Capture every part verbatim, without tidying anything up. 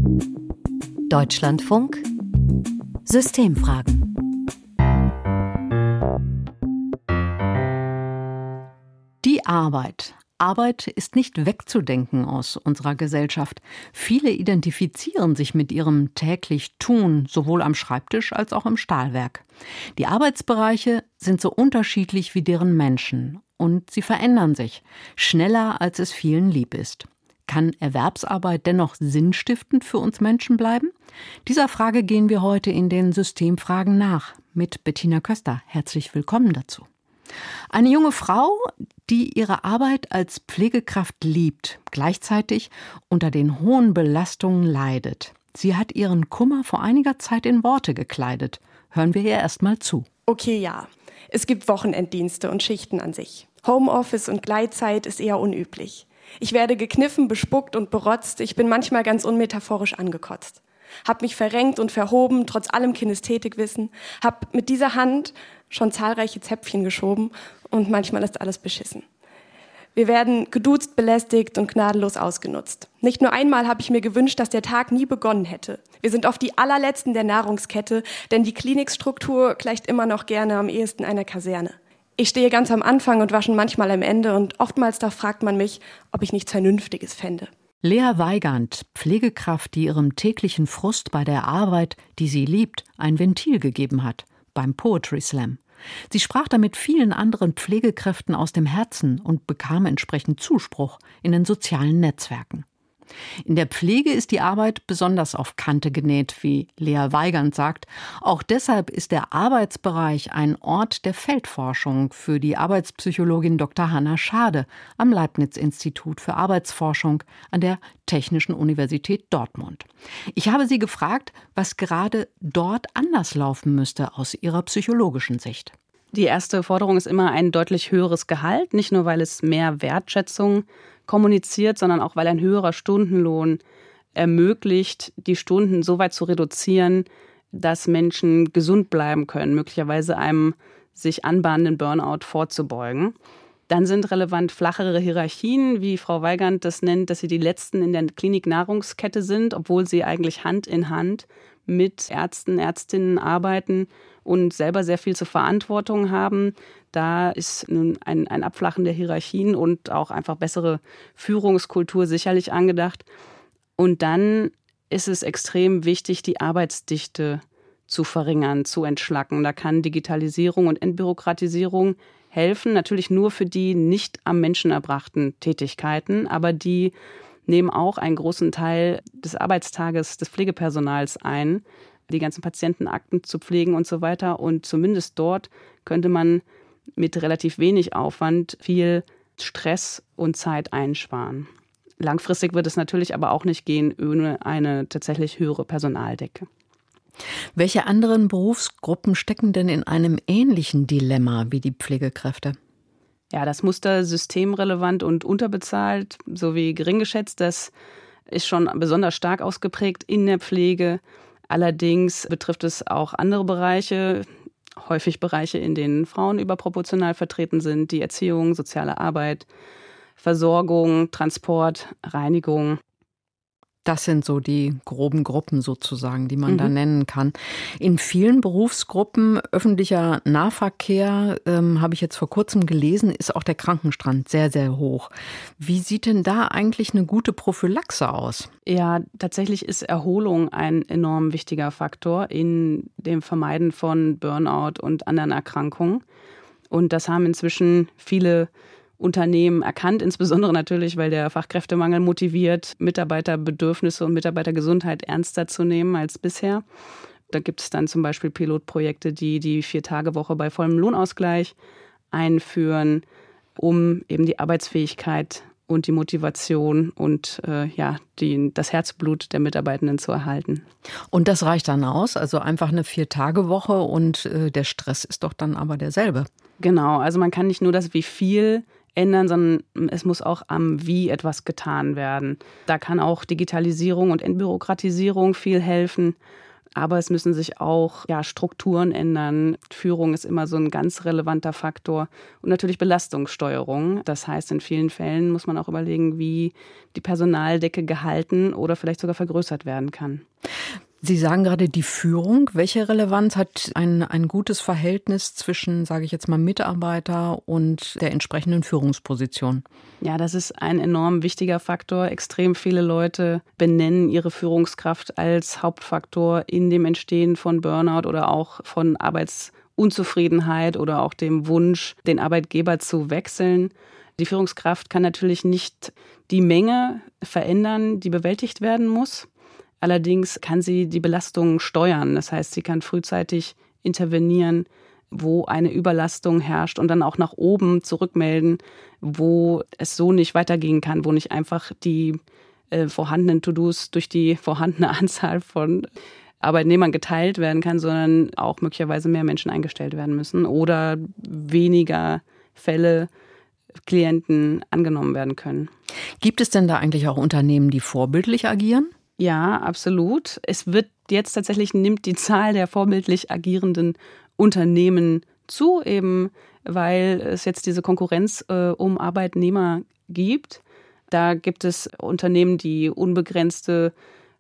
Deutschlandfunk Systemfragen. Die Arbeit. Arbeit ist nicht wegzudenken aus unserer Gesellschaft. Viele identifizieren sich mit ihrem täglich Tun, sowohl am Schreibtisch als auch im Stahlwerk. Die Arbeitsbereiche sind so unterschiedlich wie deren Menschen und sie verändern sich, schneller als es vielen lieb ist. Kann Erwerbsarbeit dennoch sinnstiftend für uns Menschen bleiben? Dieser Frage gehen wir heute in den Systemfragen nach mit Bettina Köster. Herzlich willkommen dazu. Eine junge Frau, die ihre Arbeit als Pflegekraft liebt, gleichzeitig unter den hohen Belastungen leidet. Sie hat ihren Kummer vor einiger Zeit in Worte gekleidet. Hören wir ihr erst mal zu. Okay, ja. Es gibt Wochenenddienste und Schichten an sich. Homeoffice und Gleitzeit ist eher unüblich. Ich werde gekniffen, bespuckt und berotzt. Ich bin manchmal ganz unmetaphorisch angekotzt. Hab mich verrenkt und verhoben, trotz allem Kinästhetikwissen. Hab mit dieser Hand schon zahlreiche Zäpfchen geschoben und manchmal ist alles beschissen. Wir werden geduzt, belästigt und gnadenlos ausgenutzt. Nicht nur einmal habe ich mir gewünscht, dass der Tag nie begonnen hätte. Wir sind oft die allerletzten der Nahrungskette, denn die Klinikstruktur gleicht immer noch gerne am ehesten einer Kaserne. Ich stehe ganz am Anfang und wasche manchmal am Ende und oftmals da fragt man mich, ob ich nichts Vernünftiges fände. Lea Weigand, Pflegekraft, die ihrem täglichen Frust bei der Arbeit, die sie liebt, ein Ventil gegeben hat, beim Poetry Slam. Sie sprach damit vielen anderen Pflegekräften aus dem Herzen und bekam entsprechend Zuspruch in den sozialen Netzwerken. In der Pflege ist die Arbeit besonders auf Kante genäht, wie Lea Weigand sagt. Auch deshalb ist der Arbeitsbereich ein Ort der Feldforschung für die Arbeitspsychologin Doktor Hanna Schade am Leibniz-Institut für Arbeitsforschung an der Technischen Universität Dortmund. Ich habe sie gefragt, was gerade dort anders laufen müsste aus ihrer psychologischen Sicht. Die erste Forderung ist immer ein deutlich höheres Gehalt, nicht nur weil es mehr Wertschätzung kommuniziert, sondern auch weil ein höherer Stundenlohn ermöglicht, die Stunden so weit zu reduzieren, dass Menschen gesund bleiben können, möglicherweise einem sich anbahnenden Burnout vorzubeugen. Dann sind relevant flachere Hierarchien, wie Frau Weigand das nennt, dass sie die Letzten in der Kliniknahrungskette sind, obwohl sie eigentlich Hand in Hand mit Ärzten, Ärztinnen arbeiten und selber sehr viel zur Verantwortung haben. Da ist nun ein, ein Abflachen der Hierarchien und auch einfach bessere Führungskultur sicherlich angedacht. Und dann ist es extrem wichtig, die Arbeitsdichte zu verringern, zu entschlacken. Da kann Digitalisierung und Entbürokratisierung helfen, natürlich nur für die nicht am Menschen erbrachten Tätigkeiten, aber die nehmen auch einen großen Teil des Arbeitstages des Pflegepersonals ein, die ganzen Patientenakten zu pflegen und so weiter. Und zumindest dort könnte man mit relativ wenig Aufwand viel Stress und Zeit einsparen. Langfristig wird es natürlich aber auch nicht gehen ohne eine tatsächlich höhere Personaldecke. Welche anderen Berufsgruppen stecken denn in einem ähnlichen Dilemma wie die Pflegekräfte? Ja, das Muster systemrelevant und unterbezahlt sowie gering geschätzt, das ist schon besonders stark ausgeprägt in der Pflege. Allerdings betrifft es auch andere Bereiche, häufig Bereiche, in denen Frauen überproportional vertreten sind, die Erziehung, soziale Arbeit, Versorgung, Transport, Reinigung. Das sind so die groben Gruppen sozusagen, die man Mhm. da nennen kann. In vielen Berufsgruppen öffentlicher Nahverkehr, ähm, habe ich jetzt vor kurzem gelesen, ist auch der Krankenstand sehr, sehr hoch. Wie sieht denn da eigentlich eine gute Prophylaxe aus? Ja, tatsächlich ist Erholung ein enorm wichtiger Faktor in dem Vermeiden von Burnout und anderen Erkrankungen. Und das haben inzwischen viele Unternehmen erkannt, insbesondere natürlich, weil der Fachkräftemangel motiviert, Mitarbeiterbedürfnisse und Mitarbeitergesundheit ernster zu nehmen als bisher. Da gibt es dann zum Beispiel Pilotprojekte, die die Vier-Tage-Woche bei vollem Lohnausgleich einführen, um eben die Arbeitsfähigkeit und die Motivation und äh, ja, die, das Herzblut der Mitarbeitenden zu erhalten. Und das reicht dann aus? Also einfach eine Vier-Tage-Woche und äh, der Stress ist doch dann aber derselbe. Genau, also man kann nicht nur das Wie viel ändern, sondern es muss auch am Wie etwas getan werden. Da kann auch Digitalisierung und Entbürokratisierung viel helfen. Aber es müssen sich auch ja, Strukturen ändern. Führung ist immer so ein ganz relevanter Faktor. Und natürlich Belastungssteuerung. Das heißt, in vielen Fällen muss man auch überlegen, wie die Personaldecke gehalten oder vielleicht sogar vergrößert werden kann. Sie sagen gerade die Führung. Welche Relevanz hat ein, ein gutes Verhältnis zwischen, sage ich jetzt mal, Mitarbeiter und der entsprechenden Führungsposition? Ja, das ist ein enorm wichtiger Faktor. Extrem viele Leute benennen ihre Führungskraft als Hauptfaktor in dem Entstehen von Burnout oder auch von Arbeitsunzufriedenheit oder auch dem Wunsch, den Arbeitgeber zu wechseln. Die Führungskraft kann natürlich nicht die Menge verändern, die bewältigt werden muss. Allerdings kann sie die Belastungen steuern. Das heißt, sie kann frühzeitig intervenieren, wo eine Überlastung herrscht und dann auch nach oben zurückmelden, wo es so nicht weitergehen kann, wo nicht einfach die äh, vorhandenen To-Dos durch die vorhandene Anzahl von Arbeitnehmern geteilt werden kann, sondern auch möglicherweise mehr Menschen eingestellt werden müssen oder weniger Fälle, Klienten angenommen werden können. Gibt es denn da eigentlich auch Unternehmen, die vorbildlich agieren? Ja, absolut. Es wird jetzt tatsächlich, nimmt die Zahl der vorbildlich agierenden Unternehmen zu, eben weil es jetzt diese Konkurrenz äh, um Arbeitnehmer gibt. Da gibt es Unternehmen, die unbegrenzte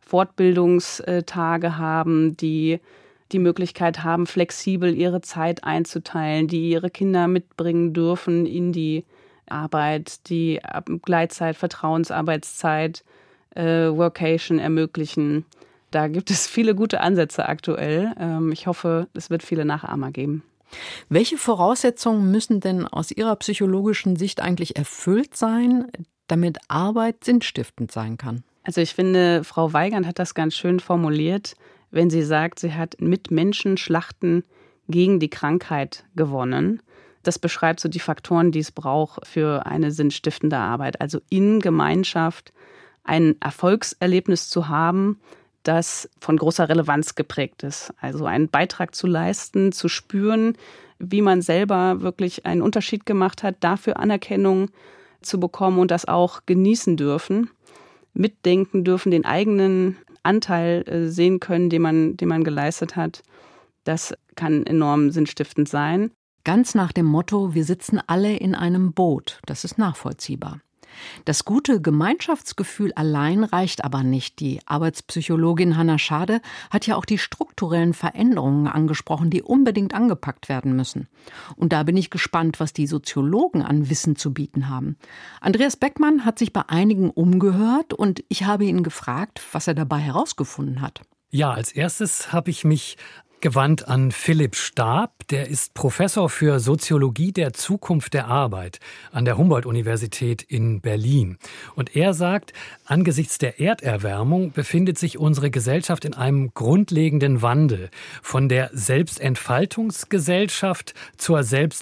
Fortbildungstage haben, die die Möglichkeit haben, flexibel ihre Zeit einzuteilen, die ihre Kinder mitbringen dürfen in die Arbeit, die Gleitzeit, Vertrauensarbeitszeit, Workation ermöglichen. Da gibt es viele gute Ansätze aktuell. Ich hoffe, es wird viele Nachahmer geben. Welche Voraussetzungen müssen denn aus Ihrer psychologischen Sicht eigentlich erfüllt sein, damit Arbeit sinnstiftend sein kann? Also ich finde, Frau Weigand hat das ganz schön formuliert, wenn sie sagt, sie hat mit Menschen Schlachten gegen die Krankheit gewonnen. Das beschreibt so die Faktoren, die es braucht für eine sinnstiftende Arbeit. Also in Gemeinschaft ein Erfolgserlebnis zu haben, das von großer Relevanz geprägt ist. Also einen Beitrag zu leisten, zu spüren, wie man selber wirklich einen Unterschied gemacht hat, dafür Anerkennung zu bekommen und das auch genießen dürfen, mitdenken dürfen, den eigenen Anteil sehen können, den man, den man geleistet hat. Das kann enorm sinnstiftend sein. Ganz nach dem Motto, wir sitzen alle in einem Boot. Das ist nachvollziehbar. Das gute Gemeinschaftsgefühl allein reicht aber nicht. Die Arbeitspsychologin Hanna Schade hat ja auch die strukturellen Veränderungen angesprochen, die unbedingt angepackt werden müssen. Und da bin ich gespannt, was die Soziologen an Wissen zu bieten haben. Andreas Beckmann hat sich bei einigen umgehört und ich habe ihn gefragt, was er dabei herausgefunden hat. Ja, als erstes habe ich mich gewandt an Philipp Staab. Der ist Professor für Soziologie der Zukunft der Arbeit an der Humboldt-Universität in Berlin. Und er sagt, angesichts der Erderwärmung befindet sich unsere Gesellschaft in einem grundlegenden Wandel von der Selbstentfaltungsgesellschaft zur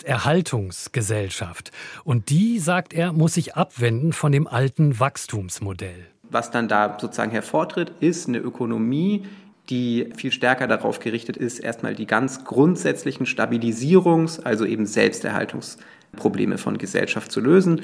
Selbsterhaltungsgesellschaft. Und die, sagt er, muss sich abwenden von dem alten Wachstumsmodell. Was dann da sozusagen hervortritt, ist eine Ökonomie, die viel stärker darauf gerichtet ist, erstmal die ganz grundsätzlichen Stabilisierungs-, also eben Selbsterhaltungsprobleme von Gesellschaft zu lösen.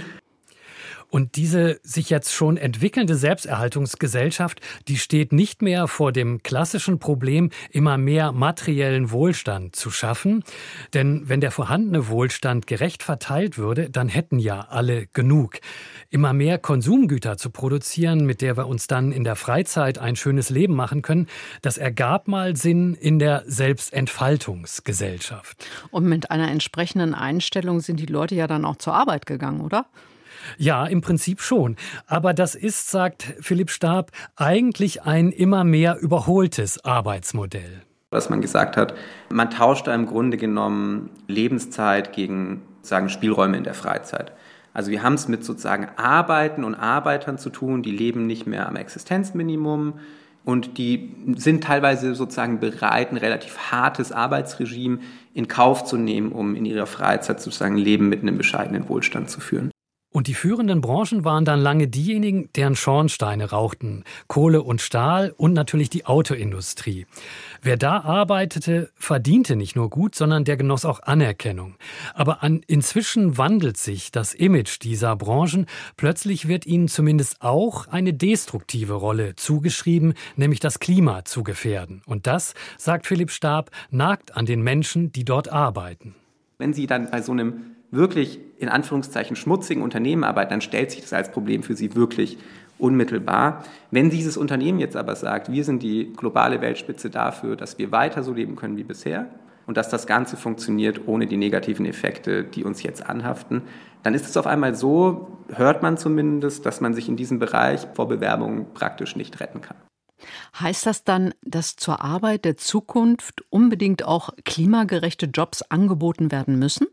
Und diese sich jetzt schon entwickelnde Selbsterhaltungsgesellschaft, die steht nicht mehr vor dem klassischen Problem, immer mehr materiellen Wohlstand zu schaffen. Denn wenn der vorhandene Wohlstand gerecht verteilt würde, dann hätten ja alle genug. Immer mehr Konsumgüter zu produzieren, mit der wir uns dann in der Freizeit ein schönes Leben machen können, das ergab mal Sinn in der Selbstentfaltungsgesellschaft. Und mit einer entsprechenden Einstellung sind die Leute ja dann auch zur Arbeit gegangen, oder? Ja, im Prinzip schon. Aber das ist, sagt Philipp Staab, eigentlich ein immer mehr überholtes Arbeitsmodell. Was man gesagt hat, man tauscht da im Grunde genommen Lebenszeit gegen sozusagen Spielräume in der Freizeit. Also wir haben es mit sozusagen Arbeiten und Arbeitern zu tun, die leben nicht mehr am Existenzminimum und die sind teilweise sozusagen bereit, ein relativ hartes Arbeitsregime in Kauf zu nehmen, um in ihrer Freizeit sozusagen Leben mit einem bescheidenen Wohlstand zu führen. Und die führenden Branchen waren dann lange diejenigen, deren Schornsteine rauchten. Kohle und Stahl und natürlich die Autoindustrie. Wer da arbeitete, verdiente nicht nur gut, sondern der genoss auch Anerkennung. Aber an, inzwischen wandelt sich das Image dieser Branchen. Plötzlich wird ihnen zumindest auch eine destruktive Rolle zugeschrieben, nämlich das Klima zu gefährden. Und das, sagt Philipp Staab, nagt an den Menschen, die dort arbeiten. Wenn Sie dann bei so einem wirklich in Anführungszeichen schmutzigen Unternehmen arbeiten, dann stellt sich das als Problem für Sie wirklich unmittelbar. Wenn dieses Unternehmen jetzt aber sagt, wir sind die globale Weltspitze dafür, dass wir weiter so leben können wie bisher und dass das Ganze funktioniert ohne die negativen Effekte, die uns jetzt anhaften, dann ist es auf einmal so, hört man zumindest, dass man sich in diesem Bereich vor Bewerbungen praktisch nicht retten kann. Heißt das dann, dass zur Arbeit der Zukunft unbedingt auch klimagerechte Jobs angeboten werden müssen?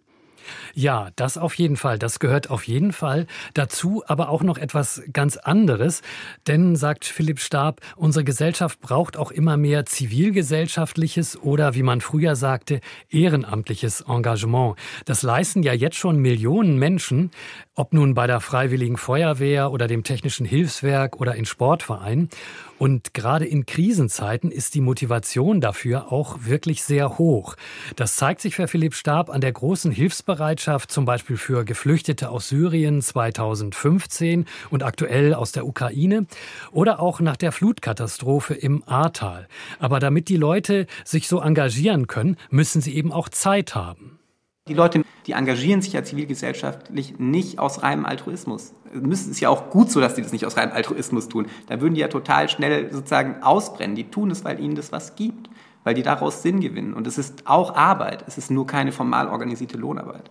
Ja, das auf jeden Fall. Das gehört auf jeden Fall dazu, aber auch noch etwas ganz anderes. Denn, sagt Philipp Staab, unsere Gesellschaft braucht auch immer mehr zivilgesellschaftliches oder, wie man früher sagte, ehrenamtliches Engagement. Das leisten ja jetzt schon Millionen Menschen, ob nun bei der Freiwilligen Feuerwehr oder dem Technischen Hilfswerk oder in Sportvereinen. Und gerade in Krisenzeiten ist die Motivation dafür auch wirklich sehr hoch. Das zeigt sich für Philipp Staab an der großen Hilfsbereitschaft, zum Beispiel für Geflüchtete aus Syrien zweitausendfünfzehn und aktuell aus der Ukraine oder auch nach der Flutkatastrophe im Ahrtal. Aber damit die Leute sich so engagieren können, müssen sie eben auch Zeit haben. Die Leute, die engagieren sich ja zivilgesellschaftlich nicht aus reinem Altruismus. Es ist ja auch gut so, dass die das nicht aus reinem Altruismus tun. Da würden die ja total schnell sozusagen ausbrennen. Die tun es, weil ihnen das was gibt, weil die daraus Sinn gewinnen. Und es ist auch Arbeit, es ist nur keine formal organisierte Lohnarbeit.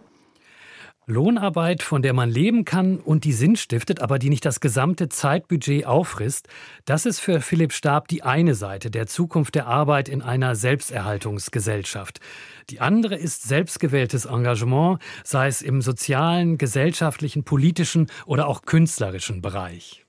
Lohnarbeit, von der man leben kann und die Sinn stiftet, aber die nicht das gesamte Zeitbudget auffrisst, das ist für Philipp Staab die eine Seite der Zukunft der Arbeit in einer Selbsterhaltungsgesellschaft. Die andere ist selbstgewähltes Engagement, sei es im sozialen, gesellschaftlichen, politischen oder auch künstlerischen Bereich.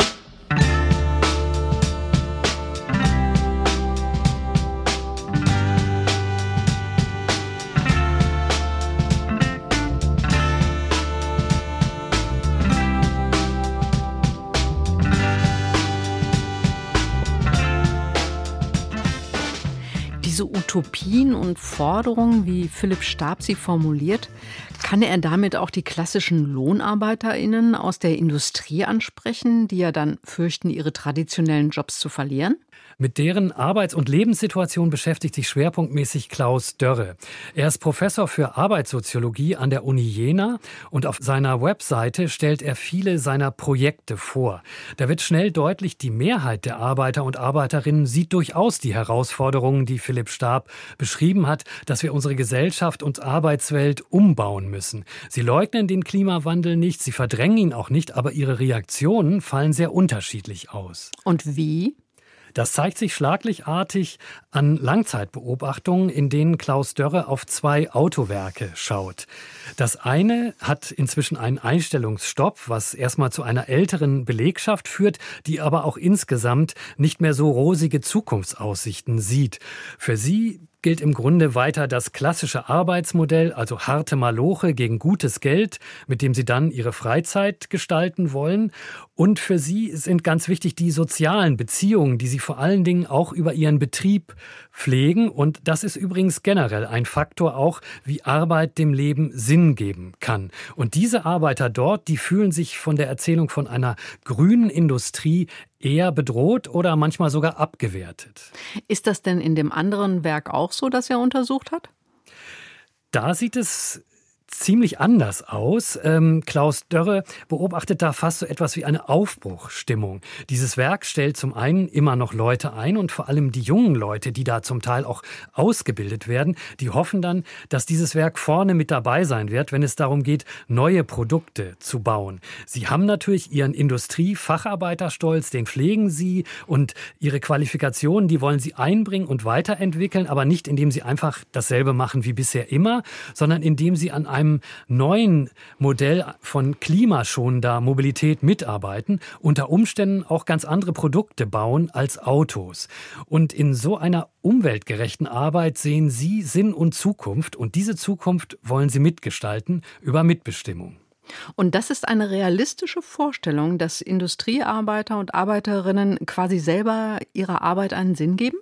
Diese Utopien und Forderungen, wie Philipp Staab sie formuliert, kann er damit auch die klassischen LohnarbeiterInnen aus der Industrie ansprechen, die ja dann fürchten, ihre traditionellen Jobs zu verlieren? Mit deren Arbeits- und Lebenssituation beschäftigt sich schwerpunktmäßig Klaus Dörre. Er ist Professor für Arbeitssoziologie an der Uni Jena und auf seiner Webseite stellt er viele seiner Projekte vor. Da wird schnell deutlich, die Mehrheit der Arbeiter und Arbeiterinnen sieht durchaus die Herausforderungen, die Philipp Staab beschrieben hat, dass wir unsere Gesellschaft und Arbeitswelt umbauen müssen. Sie leugnen den Klimawandel nicht, sie verdrängen ihn auch nicht, aber ihre Reaktionen fallen sehr unterschiedlich aus. Und wie? Das zeigt sich schlaglichtartig an Langzeitbeobachtungen, in denen Klaus Dörre auf zwei Autowerke schaut. Das eine hat inzwischen einen Einstellungsstopp, was erstmal zu einer älteren Belegschaft führt, die aber auch insgesamt nicht mehr so rosige Zukunftsaussichten sieht. Für sie gilt im Grunde weiter das klassische Arbeitsmodell, also harte Maloche gegen gutes Geld, mit dem sie dann ihre Freizeit gestalten wollen. Und für sie sind ganz wichtig die sozialen Beziehungen, die sie vor allen Dingen auch über ihren Betrieb pflegen. Und das ist übrigens generell ein Faktor auch, wie Arbeit dem Leben Sinn geben kann. Und diese Arbeiter dort, die fühlen sich von der Erzählung von einer grünen Industrie eher bedroht oder manchmal sogar abgewertet. Ist das denn in dem anderen Werk auch so, das er untersucht hat? Da sieht es ziemlich anders aus. Ähm, Klaus Dörre beobachtet da fast so etwas wie eine Aufbruchstimmung. Dieses Werk stellt zum einen immer noch Leute ein und vor allem die jungen Leute, die da zum Teil auch ausgebildet werden, die hoffen dann, dass dieses Werk vorne mit dabei sein wird, wenn es darum geht, neue Produkte zu bauen. Sie haben natürlich ihren Industrie-Facharbeiterstolz, den pflegen sie und ihre Qualifikationen, die wollen sie einbringen und weiterentwickeln, aber nicht indem sie einfach dasselbe machen wie bisher immer, sondern indem sie an einem einem neuen Modell von klimaschonender Mobilität mitarbeiten, unter Umständen auch ganz andere Produkte bauen als Autos. Und in so einer umweltgerechten Arbeit sehen Sie Sinn und Zukunft. Und diese Zukunft wollen Sie mitgestalten über Mitbestimmung. Und das ist eine realistische Vorstellung, dass Industriearbeiter und Arbeiterinnen quasi selber ihrer Arbeit einen Sinn geben?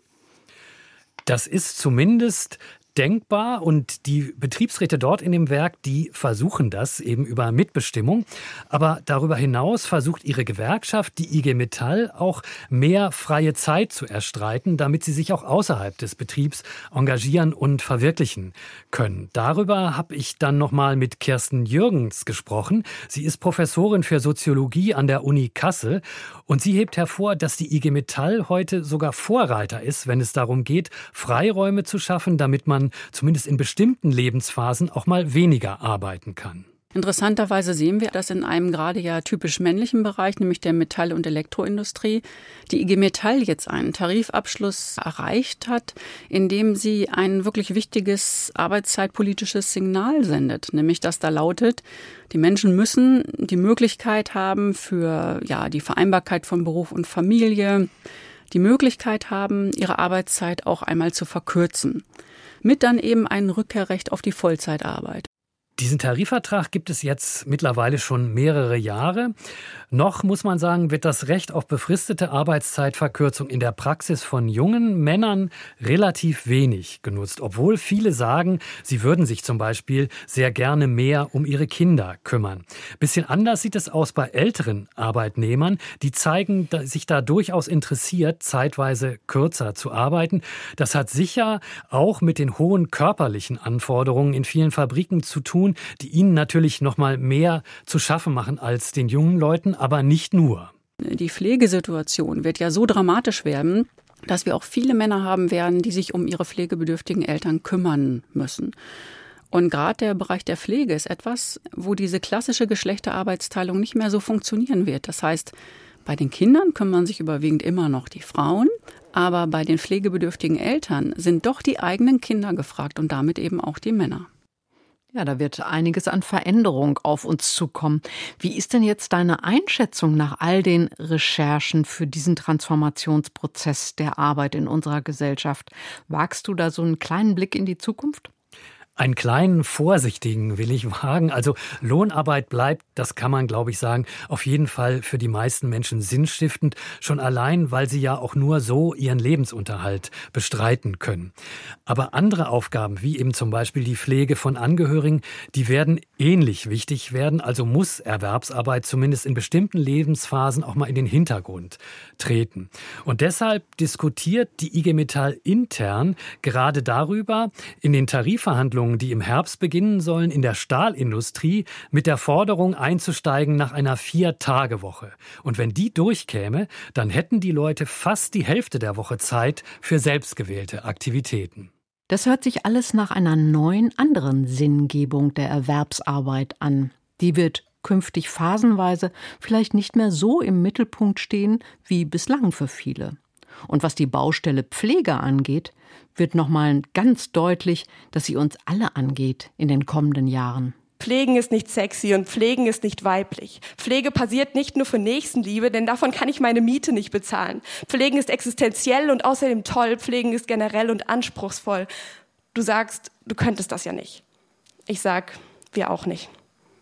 Das ist zumindest denkbar und die Betriebsräte dort in dem Werk, die versuchen das eben über Mitbestimmung. Aber darüber hinaus versucht ihre Gewerkschaft, die I G Metall, auch mehr freie Zeit zu erstreiten, damit sie sich auch außerhalb des Betriebs engagieren und verwirklichen können. Darüber habe ich dann nochmal mit Kirsten Jürgens gesprochen. Sie ist Professorin für Soziologie an der Uni Kassel und sie hebt hervor, dass die I G Metall heute sogar Vorreiter ist, wenn es darum geht, Freiräume zu schaffen, damit man zumindest in bestimmten Lebensphasen auch mal weniger arbeiten kann. Interessanterweise sehen wir, dass in einem gerade ja typisch männlichen Bereich, nämlich der Metall- und Elektroindustrie, die I G Metall jetzt einen Tarifabschluss erreicht hat, in dem sie ein wirklich wichtiges arbeitszeitpolitisches Signal sendet, nämlich dass da lautet, die Menschen müssen die Möglichkeit haben für ja die Vereinbarkeit von Beruf und Familie, die Möglichkeit haben, ihre Arbeitszeit auch einmal zu verkürzen, mit dann eben einem Rückkehrrecht auf die Vollzeitarbeit. Diesen Tarifvertrag gibt es jetzt mittlerweile schon mehrere Jahre. Noch, muss man sagen, wird das Recht auf befristete Arbeitszeitverkürzung in der Praxis von jungen Männern relativ wenig genutzt, obwohl viele sagen, sie würden sich zum Beispiel sehr gerne mehr um ihre Kinder kümmern. Bisschen anders sieht es aus bei älteren Arbeitnehmern. Die zeigen sich da durchaus interessiert, zeitweise kürzer zu arbeiten. Das hat sicher auch mit den hohen körperlichen Anforderungen in vielen Fabriken zu tun, die ihnen natürlich noch mal mehr zu schaffen machen als den jungen Leuten, aber nicht nur. Die Pflegesituation wird ja so dramatisch werden, dass wir auch viele Männer haben werden, die sich um ihre pflegebedürftigen Eltern kümmern müssen. Und gerade der Bereich der Pflege ist etwas, wo diese klassische Geschlechterarbeitsteilung nicht mehr so funktionieren wird. Das heißt, bei den Kindern kümmern sich überwiegend immer noch die Frauen, aber bei den pflegebedürftigen Eltern sind doch die eigenen Kinder gefragt und damit eben auch die Männer. Ja, da wird einiges an Veränderung auf uns zukommen. Wie ist denn jetzt deine Einschätzung nach all den Recherchen für diesen Transformationsprozess der Arbeit in unserer Gesellschaft? Wagst du da so einen kleinen Blick in die Zukunft? Einen kleinen, vorsichtigen will ich wagen. Also Lohnarbeit bleibt, das kann man, glaube ich, sagen, auf jeden Fall für die meisten Menschen sinnstiftend. Schon allein, weil sie ja auch nur so ihren Lebensunterhalt bestreiten können. Aber andere Aufgaben, wie eben zum Beispiel die Pflege von Angehörigen, die werden ähnlich wichtig werden. Also muss Erwerbsarbeit zumindest in bestimmten Lebensphasen auch mal in den Hintergrund treten. Und deshalb diskutiert die I G Metall intern gerade darüber, in den Tarifverhandlungen, die im Herbst beginnen sollen, in der Stahlindustrie mit der Forderung einzusteigen nach einer Vier-Tage-Woche. Und wenn die durchkäme, dann hätten die Leute fast die Hälfte der Woche Zeit für selbstgewählte Aktivitäten. Das hört sich alles nach einer neuen, anderen Sinngebung der Erwerbsarbeit an. Die wird künftig phasenweise vielleicht nicht mehr so im Mittelpunkt stehen wie bislang für viele. Und was die Baustelle Pflege angeht, wird nochmal ganz deutlich, dass sie uns alle angeht in den kommenden Jahren. Pflegen ist nicht sexy und Pflegen ist nicht weiblich. Pflege passiert nicht nur für Nächstenliebe, denn davon kann ich meine Miete nicht bezahlen. Pflegen ist existenziell und außerdem toll. Pflegen ist generell und anspruchsvoll. Du sagst, du könntest das ja nicht. Ich sag, wir auch nicht.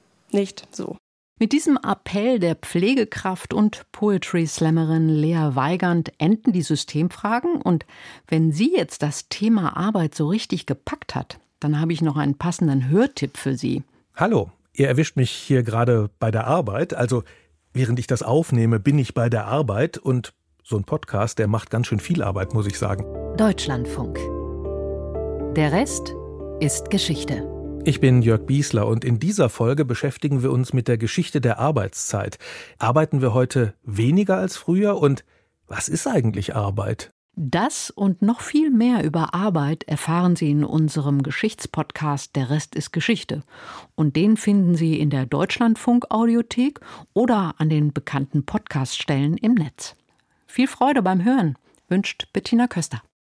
Nicht so. Mit diesem Appell der Pflegekraft und Poetry-Slammerin Lea Weigand enden die Systemfragen. Und wenn sie jetzt das Thema Arbeit so richtig gepackt hat, dann habe ich noch einen passenden Hörtipp für Sie. Hallo, ihr erwischt mich hier gerade bei der Arbeit. Also während ich das aufnehme, bin ich bei der Arbeit. Und so ein Podcast, der macht ganz schön viel Arbeit, muss ich sagen. Deutschlandfunk. Der Rest ist Geschichte. Ich bin Jörg Biesler und in dieser Folge beschäftigen wir uns mit der Geschichte der Arbeitszeit. Arbeiten wir heute weniger als früher und was ist eigentlich Arbeit? Das und noch viel mehr über Arbeit erfahren Sie in unserem Geschichtspodcast Der Rest ist Geschichte. Und den finden Sie in der Deutschlandfunk-Audiothek oder an den bekannten Podcaststellen im Netz. Viel Freude beim Hören, wünscht Bettina Köster.